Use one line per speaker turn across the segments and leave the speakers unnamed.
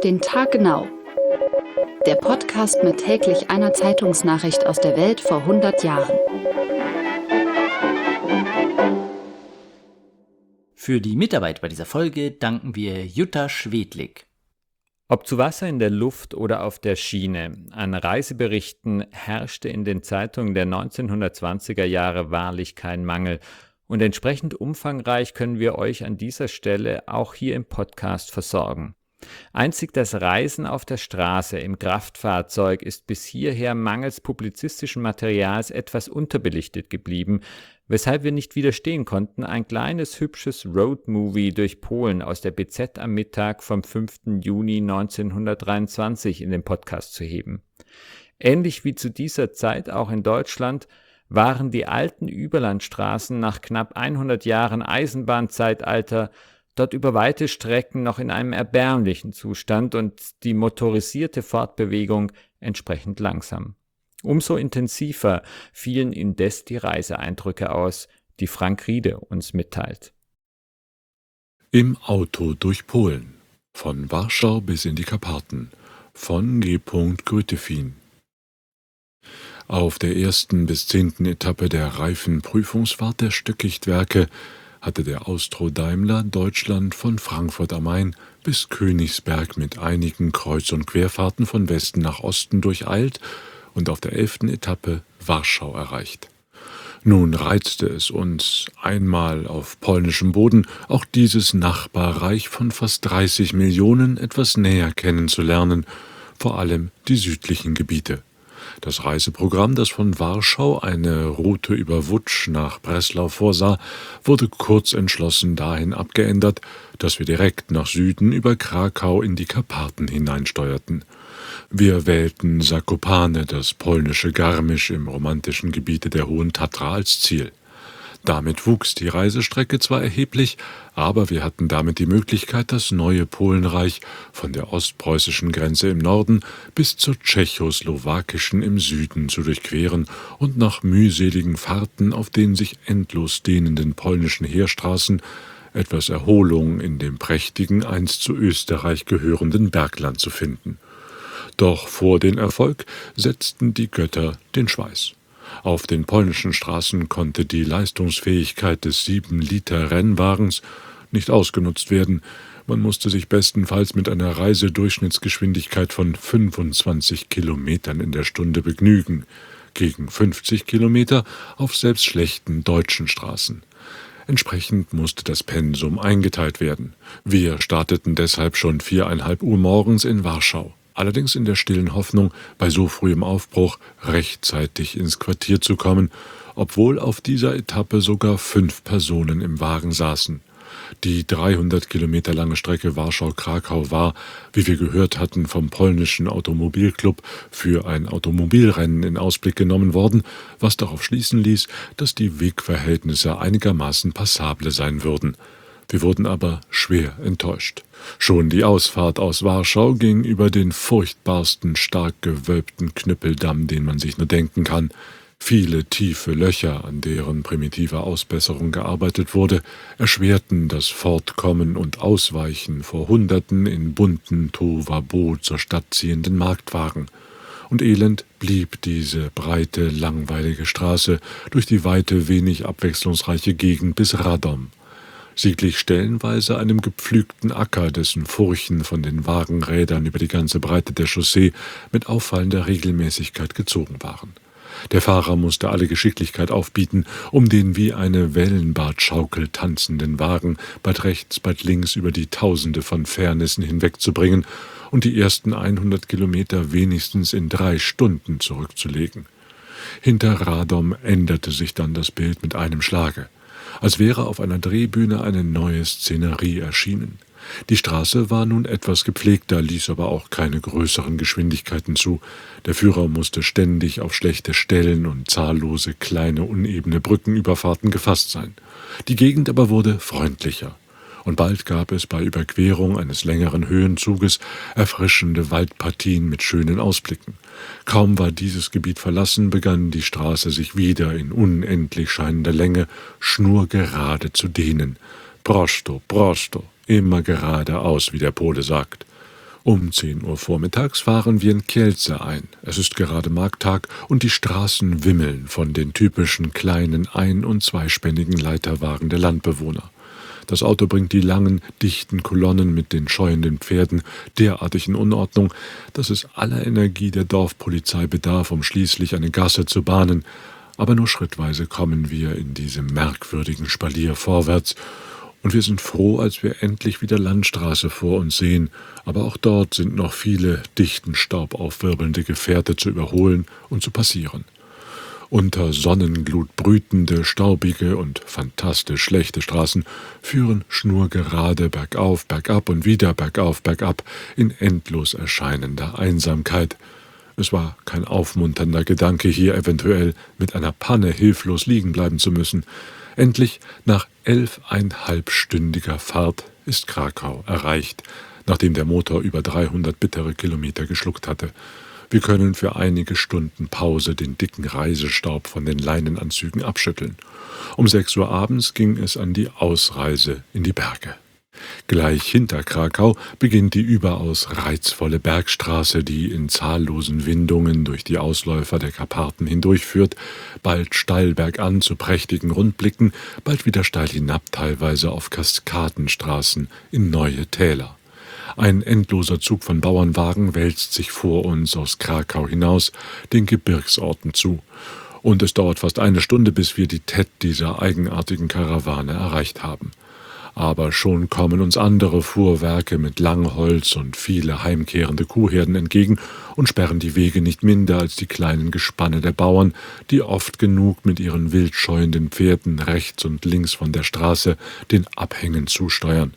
den Tag genau. Der Podcast mit täglich einer Zeitungsnachricht aus der Welt vor 100 Jahren.
Für die Mitarbeit bei dieser Folge danken wir Jutta Schwedlik.
Ob zu Wasser in der Luft oder auf der Schiene, an Reiseberichten herrschte in den Zeitungen der 1920er Jahre wahrlich kein Mangel. Und entsprechend umfangreich können wir euch an dieser Stelle auch hier im Podcast versorgen. Einzig das Reisen auf der Straße im Kraftfahrzeug ist bis hierher mangels publizistischen Materials etwas unterbelichtet geblieben, weshalb wir nicht widerstehen konnten, ein kleines hübsches Roadmovie durch Polen aus der BZ am Mittag vom 5. Juni 1923 in den Podcast zu heben. Ähnlich wie zu dieser Zeit auch in Deutschland waren die alten Überlandstraßen nach knapp 100 Jahren Eisenbahnzeitalter dort über weite Strecken noch in einem erbärmlichen Zustand und die motorisierte Fortbewegung entsprechend langsam. Umso intensiver fielen indes die Reiseeindrücke aus, die Frank Riede uns mitteilt.
Im Auto durch Polen. Von Warschau bis in die Karpaten. Von G. Grüttefin. Auf der 1. bis 10. Etappe der Reifenprüfungsfahrt der Stöckichtwerke hatte der Austro-Daimler Deutschland von Frankfurt am Main bis Königsberg mit einigen Kreuz- und Querfahrten von Westen nach Osten durcheilt und auf der 11. Etappe Warschau erreicht. Nun reizte es uns, einmal auf polnischem Boden auch dieses Nachbarreich von fast 30 Millionen etwas näher kennenzulernen, vor allem die südlichen Gebiete. Das Reiseprogramm, das von Warschau eine Route über Łódź nach Breslau vorsah, wurde kurz entschlossen dahin abgeändert, dass wir direkt nach Süden über Krakau in die Karpaten hineinsteuerten. Wir wählten Zakopane, das polnische Garmisch im romantischen Gebiete der Hohen Tatra, als Ziel. Damit wuchs die Reisestrecke zwar erheblich, aber wir hatten damit die Möglichkeit, das neue Polenreich von der ostpreußischen Grenze im Norden bis zur tschechoslowakischen im Süden zu durchqueren und nach mühseligen Fahrten auf den sich endlos dehnenden polnischen Heerstraßen etwas Erholung in dem prächtigen, einst zu Österreich gehörenden Bergland zu finden. Doch vor den Erfolg setzten die Götter den Schweiß. Auf den polnischen Straßen konnte die Leistungsfähigkeit des 7-Liter-Rennwagens nicht ausgenutzt werden. Man musste sich bestenfalls mit einer Reisedurchschnittsgeschwindigkeit von 25 Kilometern in der Stunde begnügen, gegen 50 Kilometer auf selbst schlechten deutschen Straßen. Entsprechend musste das Pensum eingeteilt werden. Wir starteten deshalb schon 4,5 Uhr morgens in Warschau. Allerdings in der stillen Hoffnung, bei so frühem Aufbruch rechtzeitig ins Quartier zu kommen, obwohl auf dieser Etappe sogar 5 Personen im Wagen saßen. Die 300 Kilometer lange Strecke Warschau-Krakau war, wie wir gehört hatten, vom polnischen Automobilclub für ein Automobilrennen in Ausblick genommen worden, was darauf schließen ließ, dass die Wegverhältnisse einigermaßen passable sein würden. Wir wurden aber schwer enttäuscht. Schon die Ausfahrt aus Warschau ging über den furchtbarsten, stark gewölbten Knüppeldamm, den man sich nur denken kann. Viele tiefe Löcher, an deren primitiver Ausbesserung gearbeitet wurde, erschwerten das Fortkommen und Ausweichen vor Hunderten in bunten Tohuwabohu zur Stadt ziehenden Marktwagen. Und elend blieb diese breite, langweilige Straße durch die weite, wenig abwechslungsreiche Gegend bis Radom. Sie glich stellenweise einem gepflügten Acker, dessen Furchen von den Wagenrädern über die ganze Breite der Chaussee mit auffallender Regelmäßigkeit gezogen waren. Der Fahrer musste alle Geschicklichkeit aufbieten, um den wie eine Wellenbadschaukel tanzenden Wagen bald rechts, bald links über die Tausende von Fährnissen hinwegzubringen und die ersten 100 Kilometer wenigstens in 3 Stunden zurückzulegen. Hinter Radom änderte sich dann das Bild mit einem Schlage, als wäre auf einer Drehbühne eine neue Szenerie erschienen. Die Straße war nun etwas gepflegter, ließ aber auch keine größeren Geschwindigkeiten zu. Der Führer musste ständig auf schlechte Stellen und zahllose kleine unebene Brückenüberfahrten gefasst sein. Die Gegend aber wurde freundlicher. Und bald gab es bei Überquerung eines längeren Höhenzuges erfrischende Waldpartien mit schönen Ausblicken. Kaum war dieses Gebiet verlassen, begann die Straße sich wieder in unendlich scheinender Länge schnurgerade zu dehnen. Prosto, prosto, immer geradeaus, wie der Pole sagt. Um 10 Uhr vormittags fahren wir in Kielce ein. Es ist gerade Markttag und die Straßen wimmeln von den typischen kleinen ein- und zweispännigen Leiterwagen der Landbewohner. Das Auto bringt die langen, dichten Kolonnen mit den scheuenden Pferden derartig in Unordnung, dass es aller Energie der Dorfpolizei bedarf, um schließlich eine Gasse zu bahnen. Aber nur schrittweise kommen wir in diesem merkwürdigen Spalier vorwärts, und wir sind froh, als wir endlich wieder Landstraße vor uns sehen, aber auch dort sind noch viele dichten Staub aufwirbelnde Gefährte zu überholen und zu passieren. Unter Sonnenglut brütende, staubige und fantastisch schlechte Straßen führen schnurgerade bergauf, bergab und wieder bergauf, bergab in endlos erscheinender Einsamkeit. Es war kein aufmunternder Gedanke, hier eventuell mit einer Panne hilflos liegen bleiben zu müssen. Endlich, nach 11,5-stündiger Fahrt, ist Krakau erreicht, nachdem der Motor über 300 bittere Kilometer geschluckt hatte. Wir können für einige Stunden Pause den dicken Reisestaub von den Leinenanzügen abschütteln. Um 6 Uhr abends ging es an die Ausreise in die Berge. Gleich hinter Krakau beginnt die überaus reizvolle Bergstraße, die in zahllosen Windungen durch die Ausläufer der Karpaten hindurchführt, bald steil bergan zu prächtigen Rundblicken, bald wieder steil hinab, teilweise auf Kaskadenstraßen in neue Täler. Ein endloser Zug von Bauernwagen wälzt sich vor uns aus Krakau hinaus, den Gebirgsorten zu. Und es dauert fast eine Stunde, bis wir die Tête dieser eigenartigen Karawane erreicht haben. Aber schon kommen uns andere Fuhrwerke mit Langholz und viele heimkehrende Kuhherden entgegen und sperren die Wege nicht minder als die kleinen Gespanne der Bauern, die oft genug mit ihren wild scheuenden Pferden rechts und links von der Straße den Abhängen zusteuern.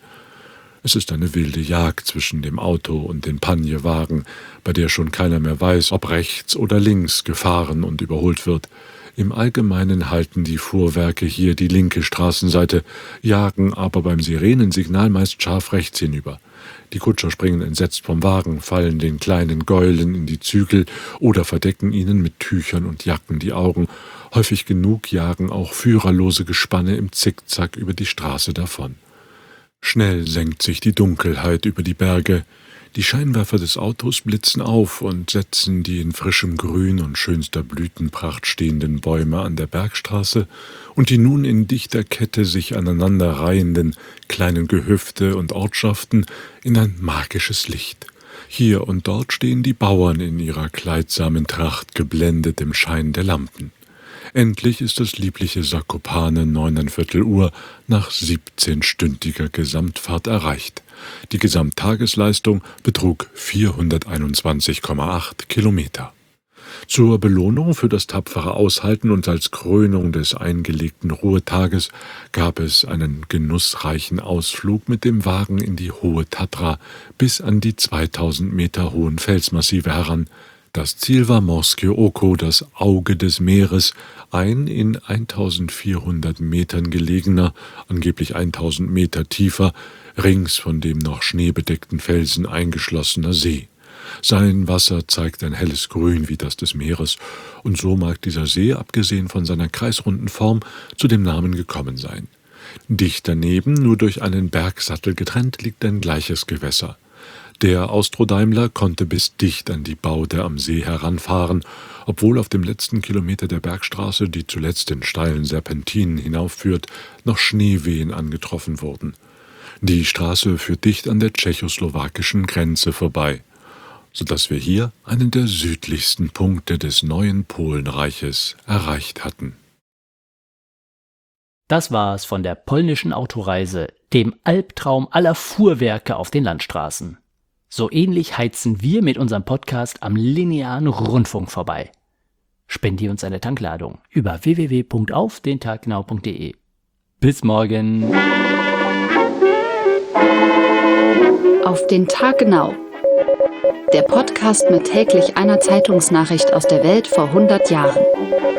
Es ist eine wilde Jagd zwischen dem Auto und den Panjewagen, bei der schon keiner mehr weiß, ob rechts oder links gefahren und überholt wird. Im Allgemeinen halten die Fuhrwerke hier die linke Straßenseite, jagen aber beim Sirenensignal meist scharf rechts hinüber. Die Kutscher springen entsetzt vom Wagen, fallen den kleinen Gäulen in die Zügel oder verdecken ihnen mit Tüchern und Jacken die Augen. Häufig genug jagen auch führerlose Gespanne im Zickzack über die Straße davon. Schnell senkt sich die Dunkelheit über die Berge. Die Scheinwerfer des Autos blitzen auf und setzen die in frischem Grün und schönster Blütenpracht stehenden Bäume an der Bergstraße und die nun in dichter Kette sich aneinanderreihenden kleinen Gehöfte und Ortschaften in ein magisches Licht. Hier und dort stehen die Bauern in ihrer kleidsamen Tracht, geblendet im Schein der Lampen. Endlich ist das liebliche Zakopane 9:15 Uhr nach 17-stündiger Gesamtfahrt erreicht. Die Gesamttagesleistung betrug 421,8 Kilometer. Zur Belohnung für das tapfere Aushalten und als Krönung des eingelegten Ruhetages gab es einen genussreichen Ausflug mit dem Wagen in die Hohe Tatra bis an die 2000 Meter hohen Felsmassive heran. Das Ziel war Morskie Oko, das Auge des Meeres, ein in 1400 Metern gelegener, angeblich 1000 Meter tiefer, rings von dem noch schneebedeckten Felsen eingeschlossener See. Sein Wasser zeigt ein helles Grün wie das des Meeres, und so mag dieser See, abgesehen von seiner kreisrunden Form, zu dem Namen gekommen sein. Dicht daneben, nur durch einen Bergsattel getrennt, liegt ein gleiches Gewässer. Der Austro-Daimler konnte bis dicht an die Baude am See heranfahren, obwohl auf dem letzten Kilometer der Bergstraße, die zuletzt den steilen Serpentinen hinaufführt, noch Schneewehen angetroffen wurden. Die Straße führt dicht an der tschechoslowakischen Grenze vorbei, sodass wir hier einen der südlichsten Punkte des neuen Polenreiches erreicht hatten.
Das war's von der polnischen Autoreise, dem Albtraum aller Fuhrwerke auf den Landstraßen. So ähnlich heizen wir mit unserem Podcast am linearen Rundfunk vorbei. Spendier uns eine Tankladung über www.aufdentaggenau.de. Bis morgen.
Auf den Tag genau. Der Podcast mit täglich einer Zeitungsnachricht aus der Welt vor 100 Jahren.